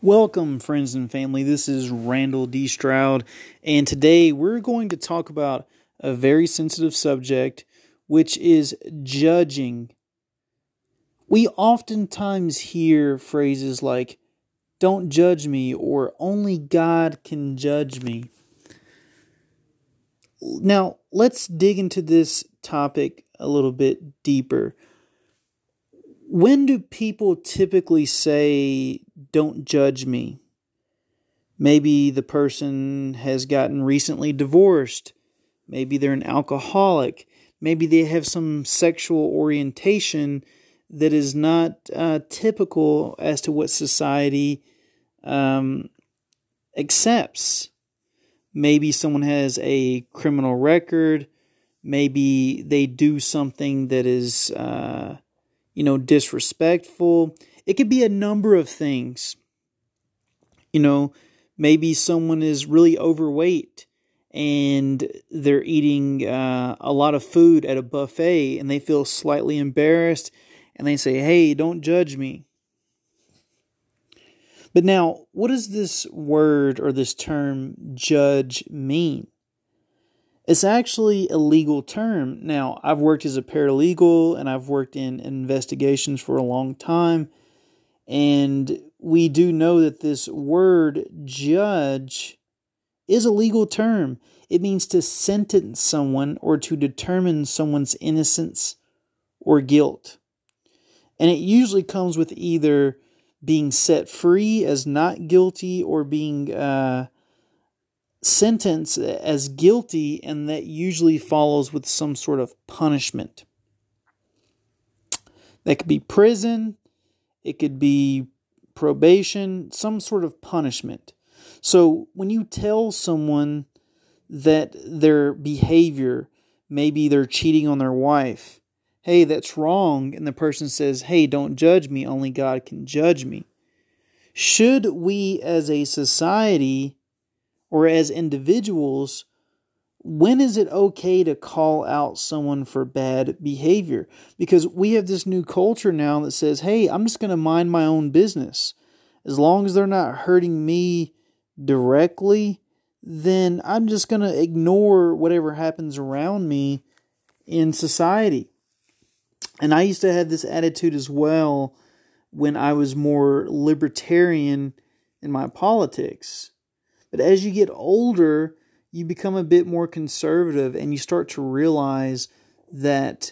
Welcome, friends and family. This is Randall D. Stroud, and today we're going to talk about a very sensitive subject, which is judging. We oftentimes hear phrases like, "Don't judge me," or "Only God can judge me." Now, let's dig into this topic a little bit deeper. When do people typically say, "Don't judge me"? Maybe the person has gotten recently divorced. Maybe they're an alcoholic. Maybe they have some sexual orientation that is not typical as to what society accepts. Maybe someone has a criminal record. Maybe they do something that is disrespectful. It could be a number of things. Maybe someone is really overweight and they're eating a lot of food at a buffet and they feel slightly embarrassed and they say, "Hey, don't judge me." But now, what does this word or this term judge mean? It's actually a legal term. Now, I've worked as a paralegal and I've worked in investigations for a long time. And we do know that this word judge is a legal term. It means to sentence someone or to determine someone's innocence or guilt. And it usually comes with either being set free as not guilty or being sentenced as guilty, and that usually follows with some sort of punishment. That could be prison, it could be probation, some sort of punishment. So when you tell someone that their behavior, maybe they're cheating on their wife, "Hey, that's wrong," and the person says, "Hey, don't judge me, only God can judge me." Should we as a society or as individuals, when is it okay to call out someone for bad behavior? Because we have this new culture now that says, "Hey, I'm just going to mind my own business. As long as they're not hurting me directly, then I'm just going to ignore whatever happens around me in society." And I used to have this attitude as well when I was more libertarian in my politics. But as you get older, you become a bit more conservative and you start to realize that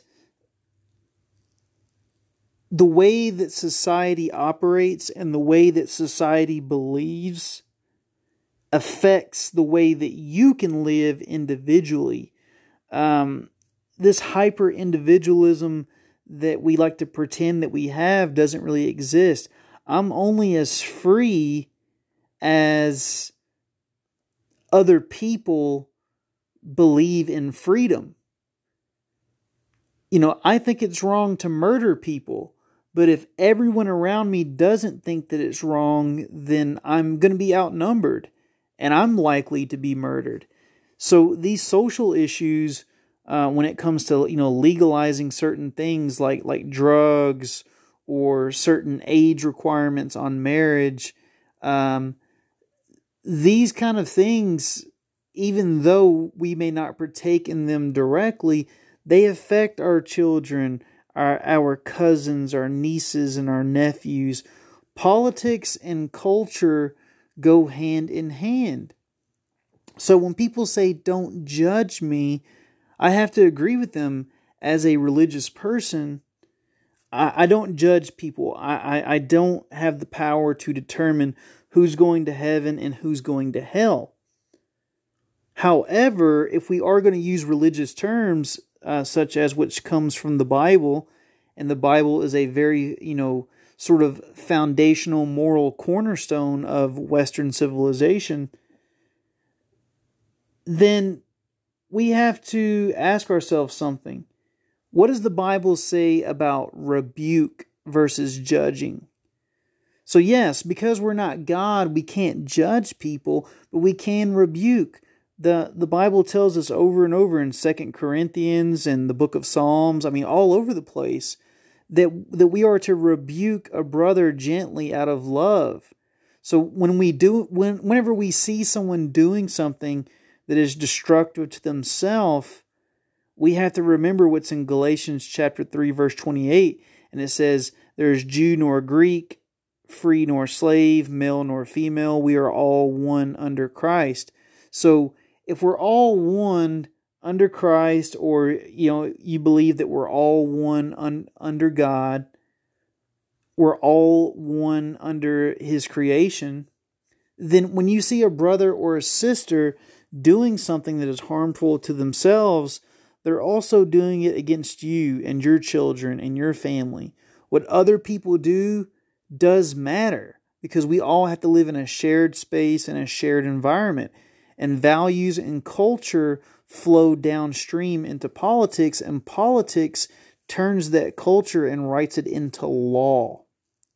the way that society operates and the way that society believes affects the way that you can live individually. This hyper-individualism that we like to pretend that we have doesn't really exist. I'm only as free as other people believe in freedom. I think it's wrong to murder people, but if everyone around me doesn't think that it's wrong, then I'm going to be outnumbered and I'm likely to be murdered. So these social issues, when it comes to legalizing certain things like drugs or certain age requirements on marriage, these kind of things, even though we may not partake in them directly, they affect our children, our cousins, our nieces, and our nephews. Politics and culture go hand in hand. So when people say, "Don't judge me," I have to agree with them. As a religious person, I don't judge people. I don't have the power to determine who's going to heaven and who's going to hell. However, if we are going to use religious terms, such as which comes from the Bible, and the Bible is a very, sort of foundational moral cornerstone of Western civilization, then we have to ask ourselves something. What does the Bible say about rebuke versus judging? So yes, because we're not God, we can't judge people, but we can rebuke. The Bible tells us over and over in 2 Corinthians and the book of Psalms, all over the place, that we are to rebuke a brother gently out of love. So whenever we see someone doing something that is destructive to themselves, we have to remember what's in Galatians chapter 3, verse 28. And it says, there is Jew nor Greek, free nor slave, male nor female. We are all one under Christ. So if we're all one under Christ, or you believe that we're all one under God, we're all one under His creation, then when you see a brother or a sister doing something that is harmful to themselves, they're also doing it against you and your children and your family. What other people do does matter, because we all have to live in a shared space and a shared environment. And values and culture flow downstream into politics, and politics turns that culture and writes it into law.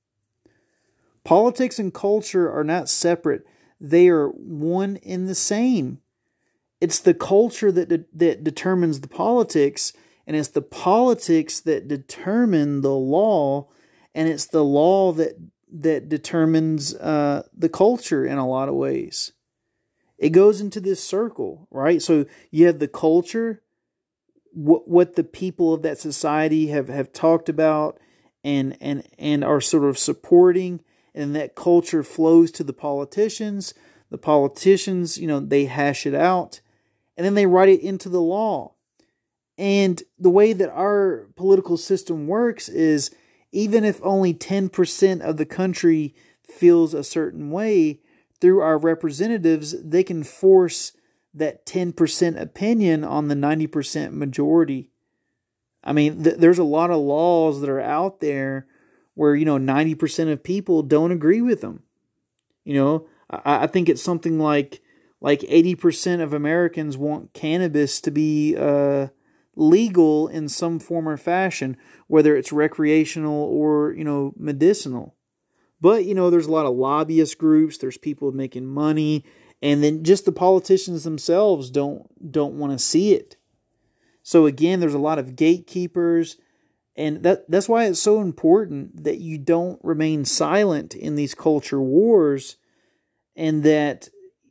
Politics and culture are not separate. They are one and the same. It's the culture that determines the politics, and it's the politics that determine the law, and it's the law that determines the culture in a lot of ways. It goes into this circle, right? So you have the culture, what the people of that society have talked about and are sort of supporting, and that culture flows to the politicians. The politicians, they hash it out, and then they write it into the law. And the way that our political system works is, even if only 10% of the country feels a certain way, through our representatives, they can force that 10% opinion on the 90% majority. I mean, there's a lot of laws that are out there where, 90% of people don't agree with them. I think it's something like 80% of Americans want cannabis to be legal in some form or fashion, whether it's recreational or, medicinal. But, there's a lot of lobbyist groups, there's people making money, and then just the politicians themselves don't want to see it. So again, there's a lot of gatekeepers, and that's why it's so important that you don't remain silent in these culture wars, and that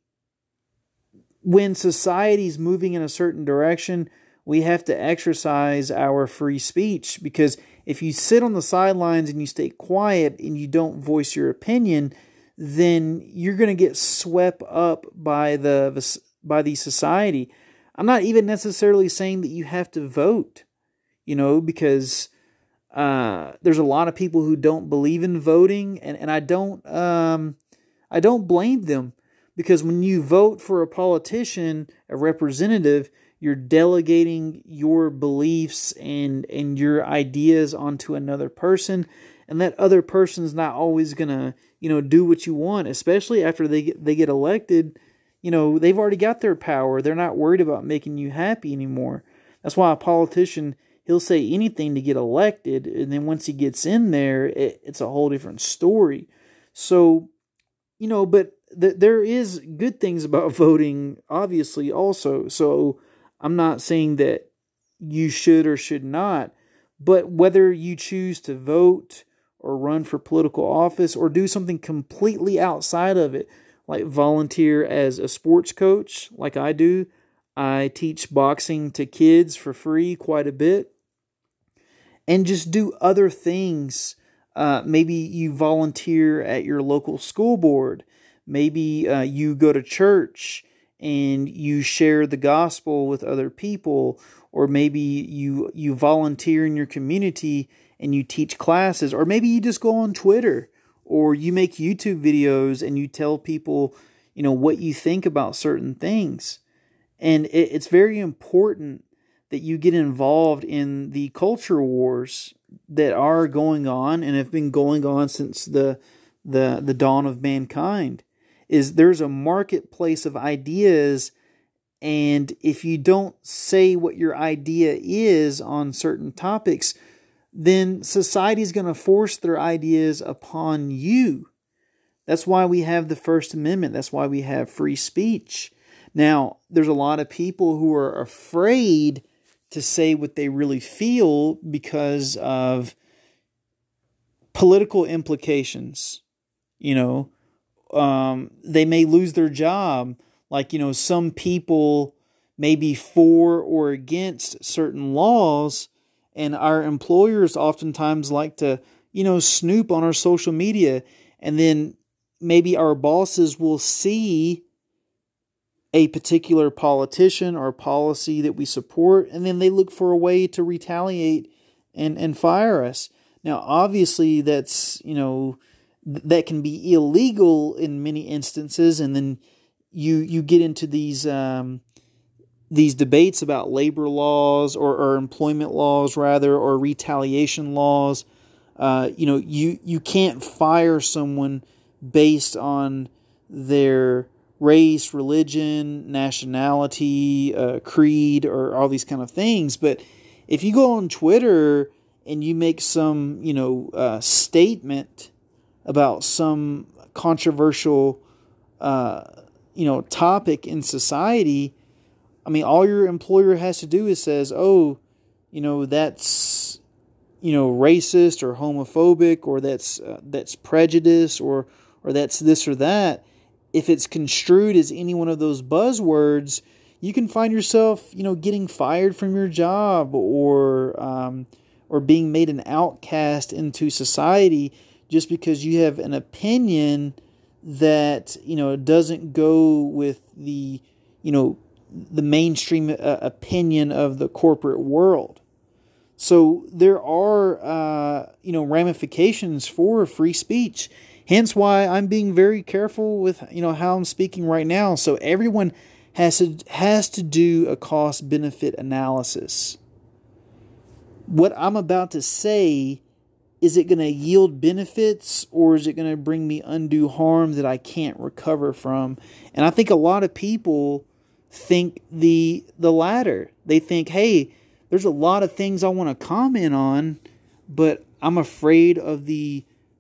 when society's moving in a certain direction, we have to exercise our free speech, because if you sit on the sidelines and you stay quiet and you don't voice your opinion, then you're going to get swept up by the society. I'm not even necessarily saying that you have to vote, because there's a lot of people who don't believe in voting, and I don't blame them, because when you vote for a politician, a representative, you're delegating your beliefs and your ideas onto another person, and that other person's not always gonna, do what you want, especially after they get elected. They've already got their power. They're not worried about making you happy anymore. That's why a politician, he'll say anything to get elected, and then once he gets in there, it's a whole different story. So, but there is good things about voting, obviously, also. So I'm not saying that you should or should not, but whether you choose to vote or run for political office or do something completely outside of it, like volunteer as a sports coach, like I do. I teach boxing to kids for free quite a bit. And just do other things. Maybe you volunteer at your local school board. Maybe you go to church and you share the gospel with other people, or maybe you volunteer in your community and you teach classes, or maybe you just go on Twitter, or you make YouTube videos and you tell people, what you think about certain things. And it's very important that you get involved in the culture wars that are going on and have been going on since the dawn of mankind. There's a marketplace of ideas, and if you don't say what your idea is on certain topics, then society's going to force their ideas upon you. That's why we have the First Amendment. That's why we have free speech. Now, there's a lot of people who are afraid to say what they really feel because of political implications, they may lose their job. Like, some people may be for or against certain laws, and our employers oftentimes like to, snoop on our social media, and then maybe our bosses will see a particular politician or policy that we support, and then they look for a way to retaliate and fire us. Now, obviously, that's, that can be illegal in many instances, and then you get into these debates about labor laws or employment laws rather, or retaliation laws. You can't fire someone based on their race, religion, nationality, creed, or all these kind of things. But if you go on Twitter and you make some, statement about some controversial, topic in society, I mean, all your employer has to do is says, oh, that's, racist or homophobic, or that's prejudice, or that's this or that. If it's construed as any one of those buzzwords, you can find yourself, getting fired from your job, or being made an outcast into society just because you have an opinion that, doesn't go with the mainstream opinion of the corporate world. So there are, ramifications for free speech. Hence why I'm being very careful with, how I'm speaking right now. So everyone has to do a cost-benefit analysis. What I'm about to say, is it going to yield benefits, or is it going to bring me undue harm that I can't recover from? And I think a lot of people think the latter. They think, hey, there's a lot of things I want to comment on, but I'm afraid of the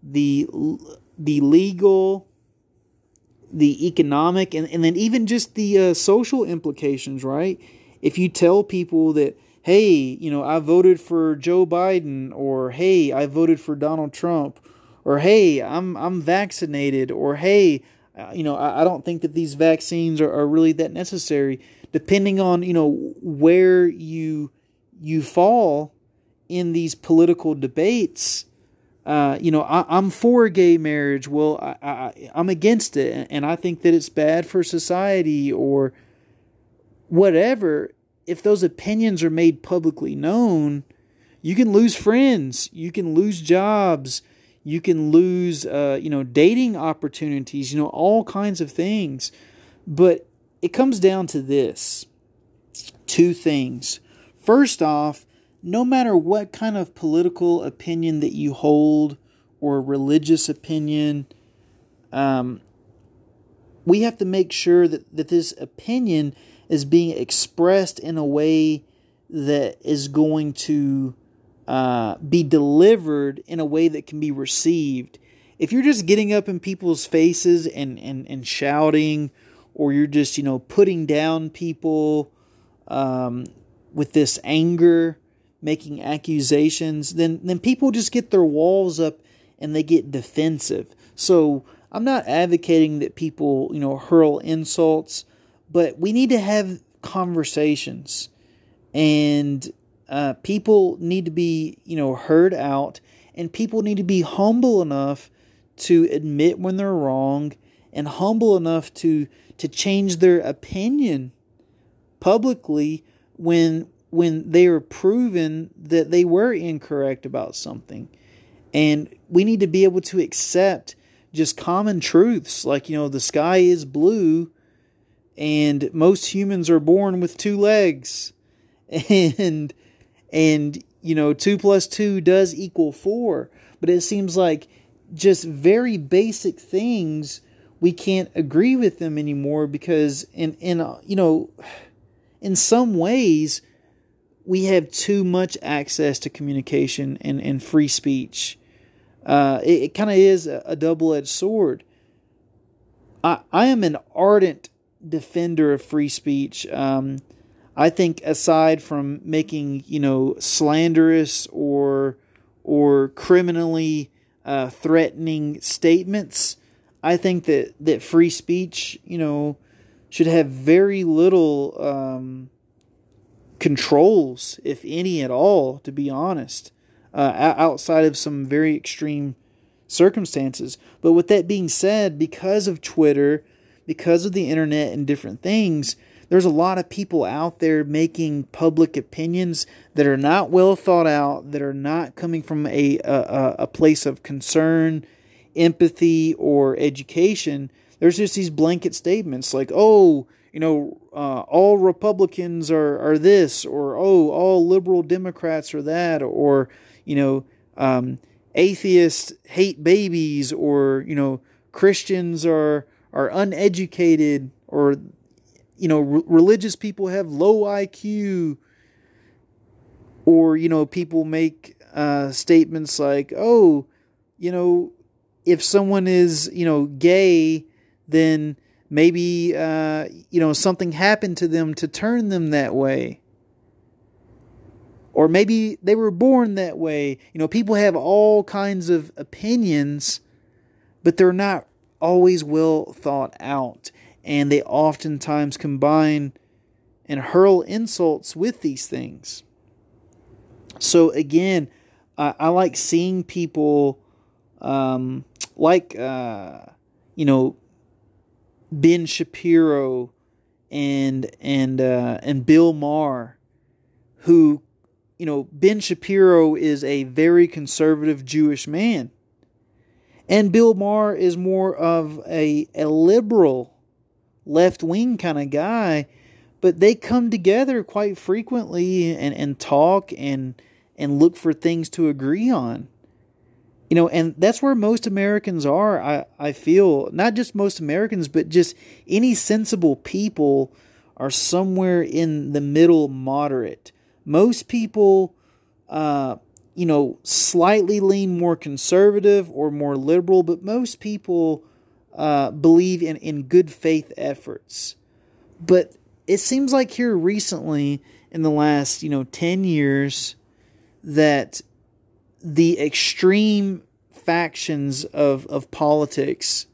legal, the economic, and then even just the social implications, right? If you tell people that, hey, I voted for Joe Biden, or hey, I voted for Donald Trump, or hey, I'm vaccinated, or hey, I don't think that these vaccines are really that necessary. Depending on, where you fall in these political debates, I'm for gay marriage. Well, I'm against it, and I think that it's bad for society, or whatever. If those opinions are made publicly known, you can lose friends, you can lose jobs, you can lose, dating opportunities, all kinds of things. But it comes down to this: two things. First off, no matter what kind of political opinion that you hold, or religious opinion, we have to make sure that this opinion is being expressed in a way that is going to be delivered in a way that can be received. If you're just getting up in people's faces and shouting, or you're just, putting down people with this anger, making accusations, then people just get their walls up and they get defensive. So I'm not advocating that people, hurl insults, but we need to have conversations, and people need to be, heard out, and people need to be humble enough to admit when they're wrong, and humble enough to change their opinion publicly when they are proven that they were incorrect about something. And we need to be able to accept just common truths, like, the sky is blue, and most humans are born with 2 legs, and 2 plus 2 does equal 4. But it seems like just very basic things, we can't agree with them anymore, because in some ways we have too much access to communication and free speech. It kind of is a double-edged sword. I am an ardent defender of free speech. I think aside from making, slanderous or criminally threatening statements, I think that free speech, should have very little controls, if any at all, to be honest, outside of some very extreme circumstances. But with that being said, because of Twitter, because of the internet and different things, there's a lot of people out there making public opinions that are not well thought out, that are not coming from a place of concern, empathy, or education. There's just these blanket statements like, all Republicans are this, or all liberal Democrats are that, or atheists hate babies, or Christians are uneducated, or religious people have low IQ, or people make statements like, if someone is gay, then maybe something happened to them to turn them that way. Or maybe they were born that way. People have all kinds of opinions, but they're not always well thought out. And they oftentimes combine and hurl insults with these things. So again, I like seeing people Ben Shapiro and Bill Maher, who, Ben Shapiro is a very conservative Jewish man, and Bill Maher is more of a liberal, left-wing kind of guy, but they come together quite frequently and talk and look for things to agree on. And that's where most Americans are, I feel. Not just most Americans, but just any sensible people are somewhere in the middle moderate. Most people, slightly lean more conservative or more liberal, but most people believe in good faith efforts. But it seems like here recently, in the last 10 years, that the extreme factions of politics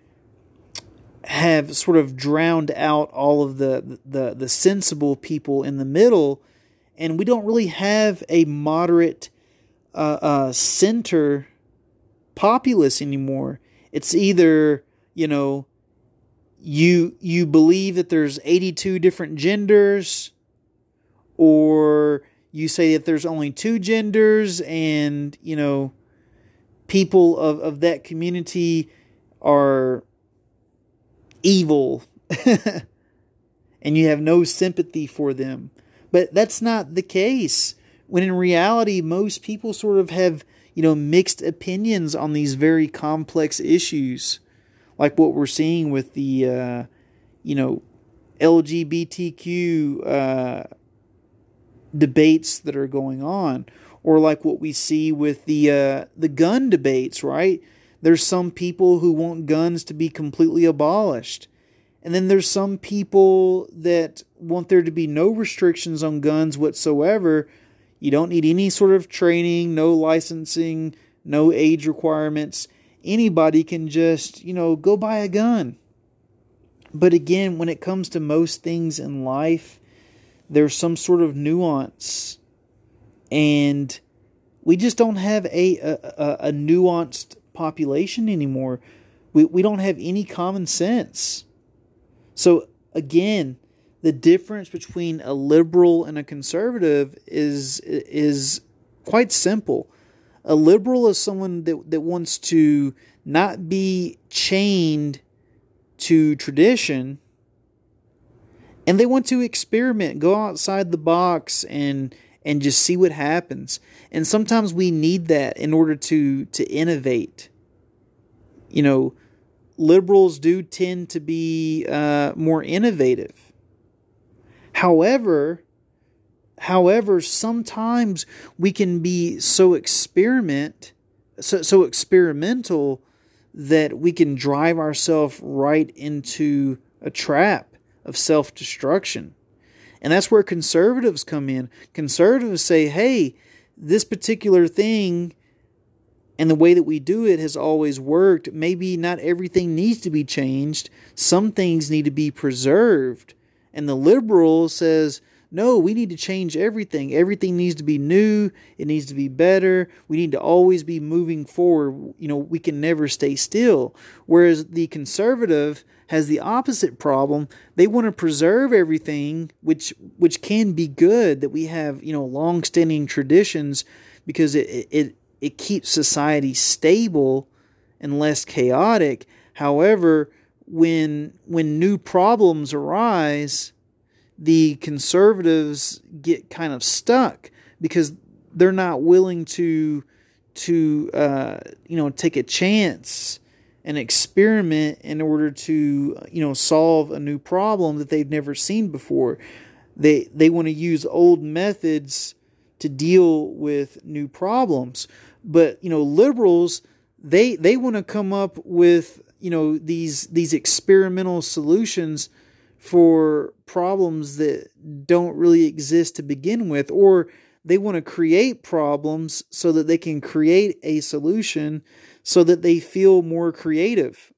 have sort of drowned out all of the sensible people in the middle, and we don't really have a moderate center populace anymore. It's either you believe that there's 82 different genders, or you say that there's only 2 genders, and people of that community are evil and you have no sympathy for them. But that's not the case, when in reality most people sort of have mixed opinions on these very complex issues, like what we're seeing with the LGBTQ debates that are going on, or like what we see with the gun debates, right? There's some people who want guns to be completely abolished. And then there's some people that want there to be no restrictions on guns whatsoever. You don't need any sort of training, no licensing, no age requirements. Anybody can just, go buy a gun. But again, when it comes to most things in life, there's some sort of nuance. And we just don't have a nuanced population anymore. We don't have any common sense. So again, the difference between a liberal and a conservative is quite simple. A liberal is someone that wants to not be chained to tradition, and they want to experiment, go outside the box, and just see what happens. And sometimes we need that in order to innovate. Liberals do tend to be more innovative. However, sometimes we can be so experimental that we can drive ourselves right into a trap of self-destruction. And that's where conservatives come in. Conservatives say, hey, this particular thing and the way that we do it has always worked. Maybe not everything needs to be changed. Some things need to be preserved. And the liberal says, no, we need to change everything. Everything needs to be new. It needs to be better. We need to always be moving forward. We can never stay still. Whereas the conservative has the opposite problem. They want to preserve everything, which can be good, that we have, long-standing traditions, because it keeps society stable and less chaotic. However, when new problems arise, the conservatives get kind of stuck because they're not willing to take a chance and experiment in order to solve a new problem that they've never seen before. They want to use old methods to deal with new problems. But liberals, they want to come up with these experimental solutions for problems that don't really exist to begin with, or they want to create problems so that they can create a solution so that they feel more creative.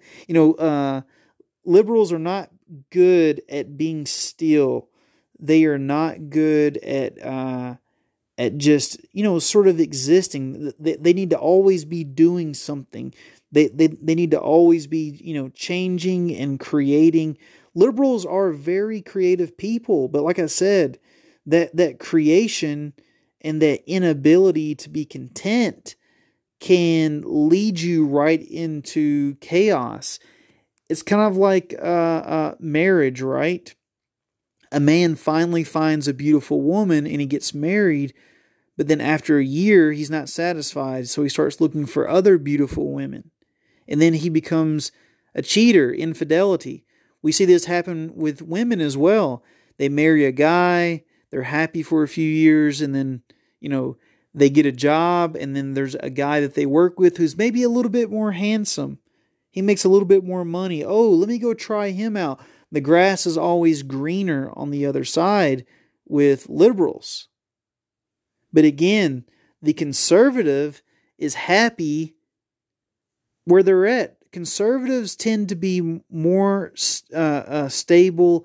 Liberals are not good at being still. They are not good at just sort of existing. They need to always be doing something. They need to always be changing and creating. Liberals are very creative people, but like I said, that creation and that inability to be content can lead you right into chaos. It's kind of like marriage, right? A man finally finds a beautiful woman and he gets married, but then after a year, he's not satisfied, so he starts looking for other beautiful women. And then he becomes a cheater, infidelity. We see this happen with women as well. They marry a guy, they're happy for a few years, and then, they get a job, and then there's a guy that they work with who's maybe a little bit more handsome. He makes a little bit more money. Oh, let me go try him out. The grass is always greener on the other side with liberals. But again, the conservative is happy where they're at. Conservatives tend to be more stable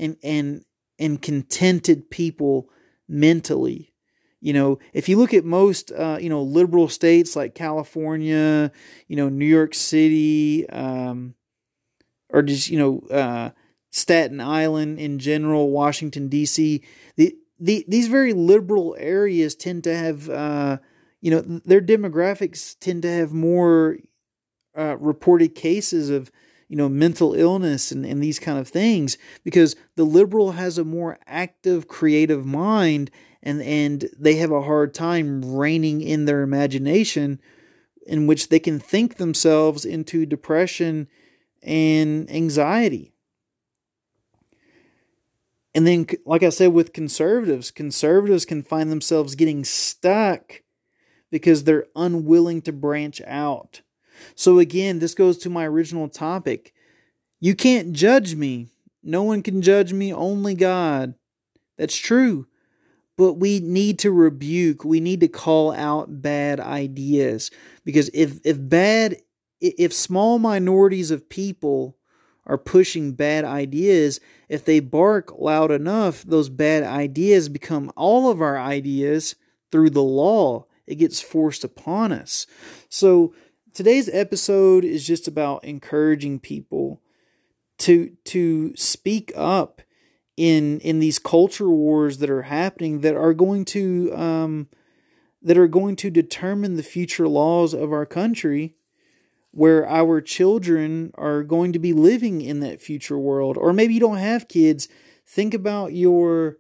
and contented people mentally. If you look at most liberal states like California, New York City, or just Staten Island in general, Washington D.C., these very liberal areas tend to have their demographics tend to have more reported cases of mental illness and these kind of things, because the liberal has a more active, creative mind, and they have a hard time reining in their imagination, in which they can think themselves into depression and anxiety. And then, like I said, with conservatives can find themselves getting stuck because they're unwilling to branch out. So again, this goes to my original topic. You can't judge me. No one can judge me, only God. That's true. But we need to rebuke, we need to call out bad ideas. Because if small minorities of people are pushing bad ideas, if they bark loud enough, those bad ideas become all of our ideas through the law. It gets forced upon us. So today's episode is just about encouraging people to speak up in these culture wars that are happening, that are going to determine the future laws of our country, where our children are going to be living in that future world. Or maybe you don't have kids. Think about your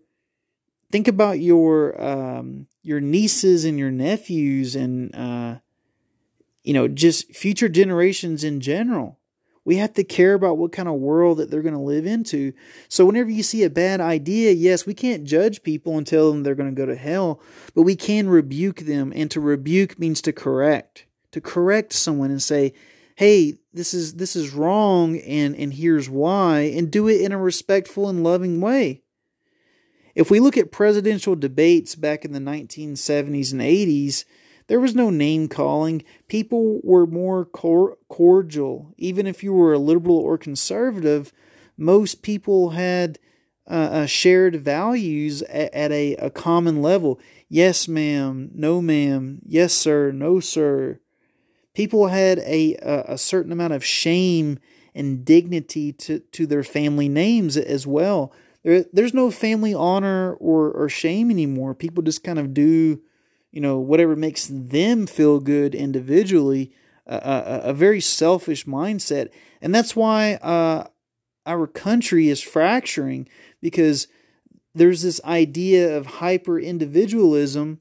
nieces and your nephews, and just future generations in general. We have to care about what kind of world that they're going to live into. So whenever you see a bad idea, yes, we can't judge people and tell them they're going to go to hell, but we can rebuke them. And to rebuke means to correct. To correct someone and say, hey, this is wrong, and here's why, and do it in a respectful and loving way. If we look at presidential debates back in the 1970s and 80s, There was no name calling. People were more cordial. Even if you were a liberal or conservative, most people had shared values at a common level. Yes, ma'am. No, ma'am. Yes, sir. No, sir. People had a certain amount of shame and dignity to their family names as well. There's no family honor or shame anymore. People just kind of do, whatever makes them feel good individually. A very selfish mindset, and that's why our country is fracturing, because there's this idea of hyper individualism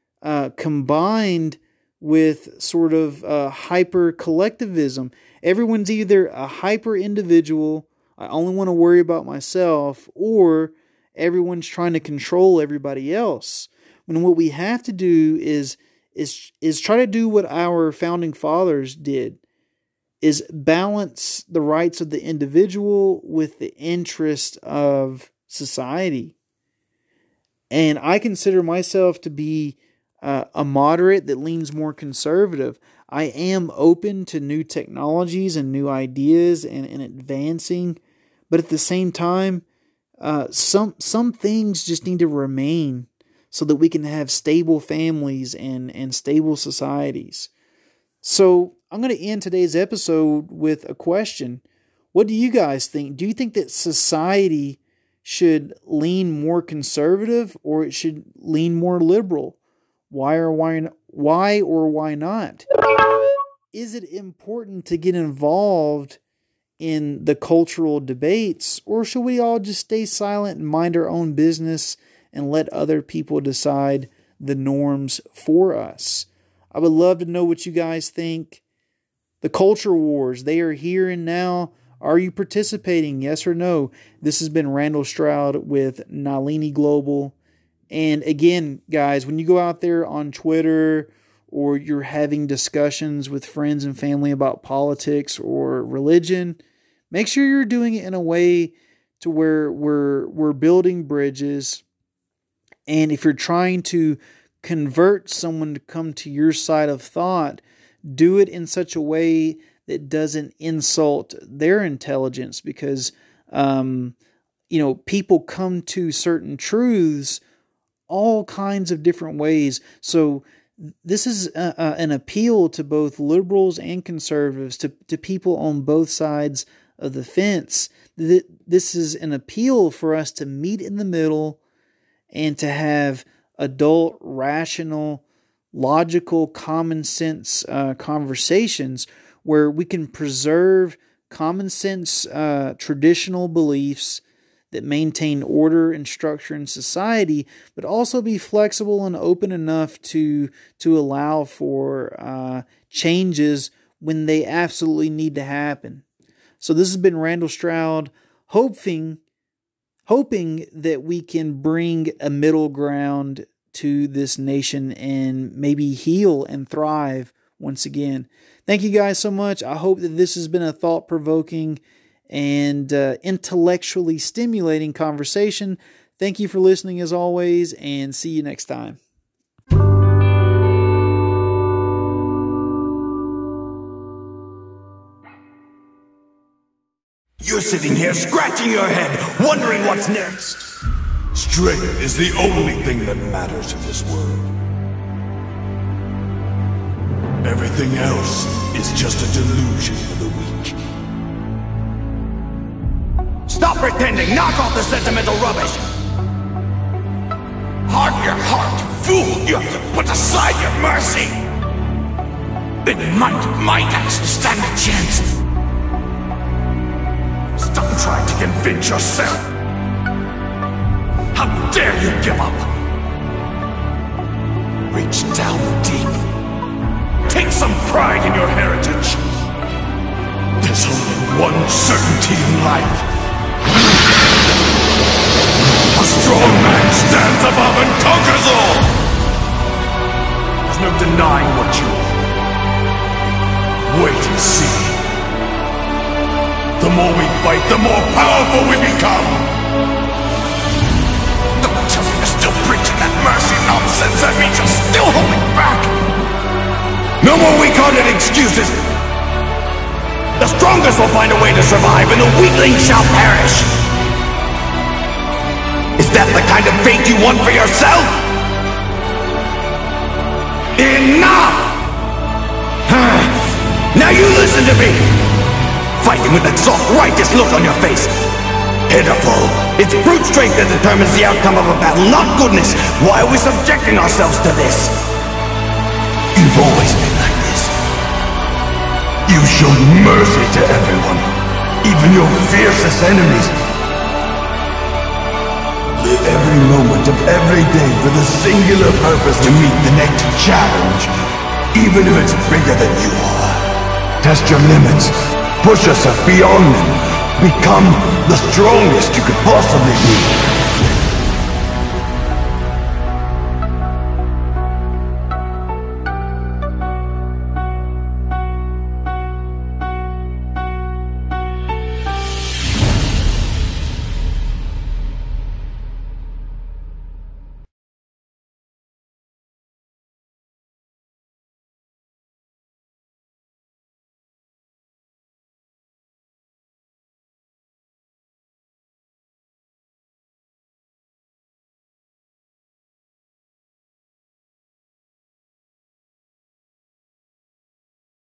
combined with sort of hyper collectivism. Everyone's either a hyper individual, I only want to worry about myself, or everyone's trying to control everybody else. When what we have to do is try to do what our founding fathers did, is balance the rights of the individual with the interest of society. And I consider myself to be a moderate that leans more conservative. I am open to new technologies and new ideas and advancing, but at the same time, some things just need to remain so that we can have stable families and stable societies. So I'm going to end today's episode with a question. What do you guys think? Do you think that society should lean more conservative, or it should lean more liberal? Why or why not? Is it important to get involved in the cultural debates, or should we all just stay silent and mind our own business and let other people decide the norms for us? I would love to know what you guys think. The culture wars, they are here and now. Are you participating? Yes or no? This has been Randall Stroud with Nalini Global. And again, guys, when you go out there on Twitter or you're having discussions with friends and family about politics or religion, make sure you're doing it in a way to where we're building bridges. And if you're trying to convert someone to come to your side of thought, do it in such a way that doesn't insult their intelligence, because people come to certain truths all kinds of different ways. So this is an appeal to both liberals and conservatives, to people on both sides of the fence. This is an appeal for us to meet in the middle and to have adult, rational, logical, common sense conversations where we can preserve common sense traditional beliefs that maintain order and structure in society, but also be flexible and open enough to allow for changes when they absolutely need to happen. So this has been Randall Stroud, hoping that we can bring a middle ground to this nation and maybe heal and thrive once again. Thank you guys so much. I hope that this has been a thought-provoking and intellectually stimulating conversation. Thank you for listening as always, and see you next time. You're sitting here scratching your head, wondering what's next. Strength is the only thing that matters in this world. Everything else is just a delusion for the weak. Stop pretending! Knock off the sentimental rubbish! Harden your heart, fool! You have to put aside your mercy! Then you might actually stand a chance. Stop trying to convince yourself! How dare you give up! Reach down deep. Take some pride in your heritage. There's only one certainty in life. A strong man stands above and conquers all! There's no denying what you are. Wait and see. The more we fight, the more powerful we become! Don't tell me you're still preaching that mercy nonsense. That means you're still holding back! No more weak-hearted excuses! The strongest will find a way to survive, and the weakling shall perish! Is that the kind of fate you want for yourself? Enough! Now you listen to me! Fighting with that soft, righteous look on your face. Pitiful! It's brute strength that determines the outcome of a battle, not goodness! Why are we subjecting ourselves to this? You've always been like this. You showed mercy to everyone, even your fiercest enemies. Live every moment of every day for the singular purpose to meet the next challenge, even if it's bigger than you are. Test your limits, push yourself beyond them, become the strongest you could possibly be.